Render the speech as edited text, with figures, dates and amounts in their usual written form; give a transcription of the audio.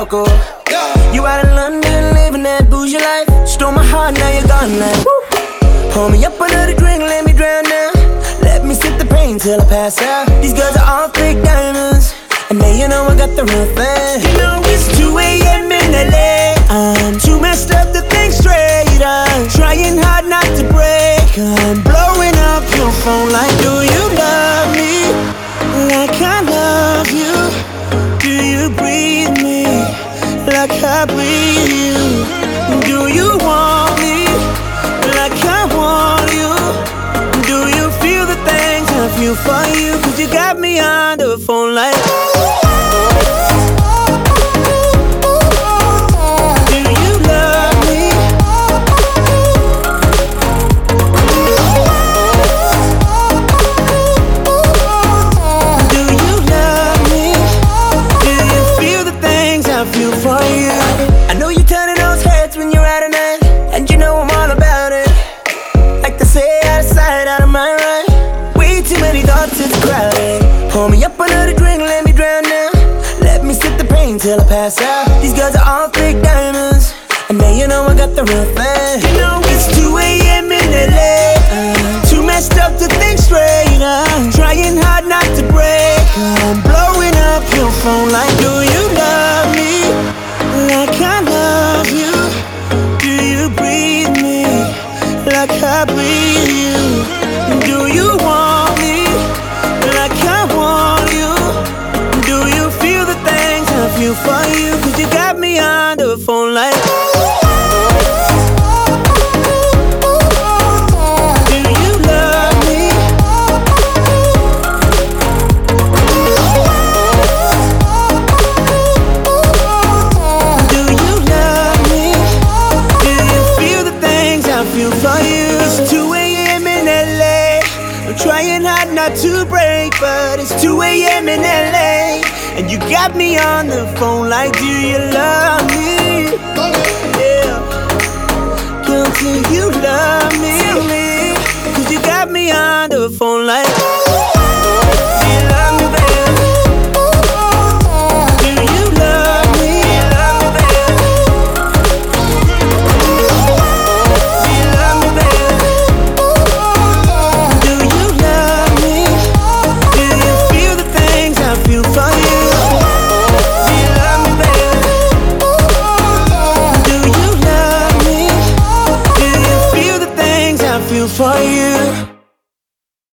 Morocco. You out in London, living that bougie life. Stole my heart, now you're gone now. Pour me up another drink, let me drown now. Let me sip the pain till I pass out. These girls are all fake diamonds, and now you know I got the real thing. You know it's 2 a.m. in LA. I'm too messed up to think straight. I'm trying hard not to break. I'm blowing up your phone like, do you love me like I love you? Do you breathe me like I breathe you? Do you want me like I want you? Do you feel the things I feel for you? Cause you got me on the phone like, do you love me? Do you love me? Do you feel the things I feel for you? I know you're turning those heads when you're out at night, and you know I'm all about it. Like they say, out of sight, out of mind, right? Way too many thoughts, it's crowded. Pour me up another drink, let me drown now. Let me sip the pain till I pass out. These girls are all fake diamonds, and now you know I got the real thing. You know it's 2 a.m. in LA. Too messed up to think straight. I'm trying hard not to break. I'm blowing up your phone like, do you love me like I love you? Do you breathe me like I breathe you? Do you want me like I want you? Do you feel the things I feel for you? Cause you got me on the phone like, do you love me? Do you love me? Do you feel the things I feel for you? It's 2 a.m. in LA. I'm trying hard not to break, but it's 2 a.m. in LA. And you got me on the phone like, do you love me? Yeah. Girl, do you love me? Cause you got me on the phone like, do you love me, baby? Do you love me? Do you love me, baby? Do you love me, baby? Do you love me? Do you feel the things I feel for you? Do you love me, baby? Do you love me? Do you feel the things I feel for you?